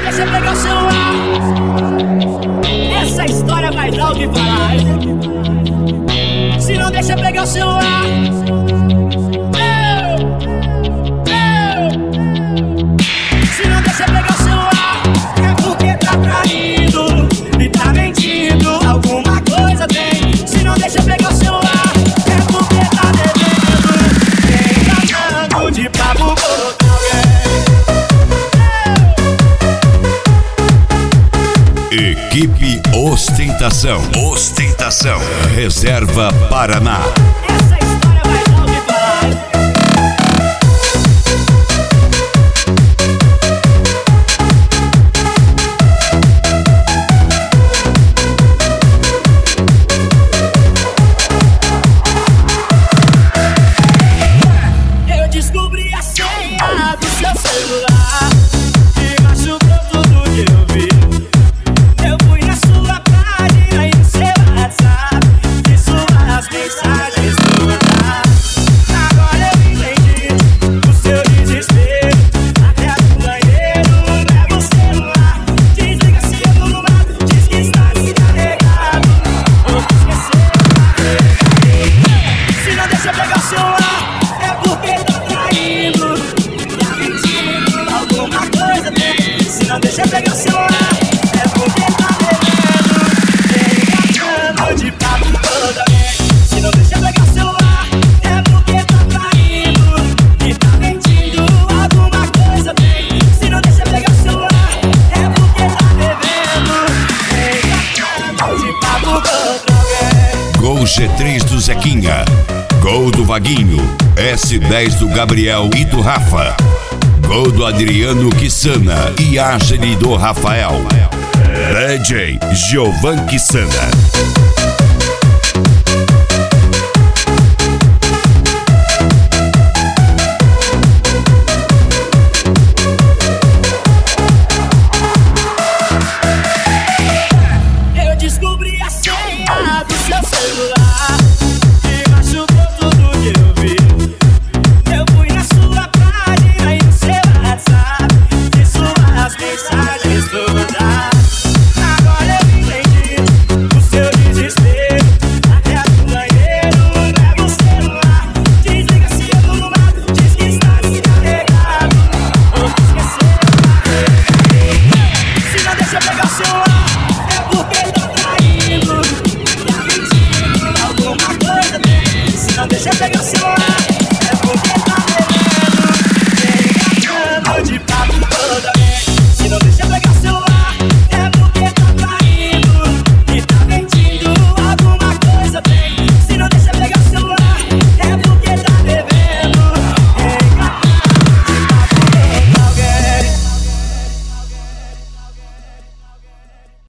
deixa eu pegar o celular. Essa história vai dar o que falar. Se não deixa eu pegar o celular. Se não deixa eu pegar o celular, é porque tá traindo e tá mentindo. Alguma coisa tem. Se não deixa eu pegar o celular, é porque tá devendo. Quem tá dando de papo com Equipe Ostentação. Ostentação. Reserva Paraná. essa história vai dar o que falar. Eu descobri a senha do seu celular e machucou tudo que eu vi. Eu fui na sua página e no seu WhatsApp, vi suas mensagens todas. Agora eu entendi o seu desespero. Até do banheiro leva o celular. Desliga se eu tô no mato, diz que está descarregado. Ou que esqueceu de carregar. Se não deixa eu pegar o celular, é porque tá traindo, tá mentindo. Alguma coisa tem. Se não deixa eu pegar o celular, é porque tá devendo. Engano de papo toda vez. Se não deixa eu pegar o celular, é porque tá traindo e tá mentindo. Alguma coisa tem. Se não deixa eu pegar o celular, é porque tá devendo. Engano de papo toda vez. Gol G3 do Zequinha. Gol do Vaguinho. S10 do Gabriel e do Rafa. Gol do Adriano Quissana e Ashley do Rafael. DJ Giovan Quissana.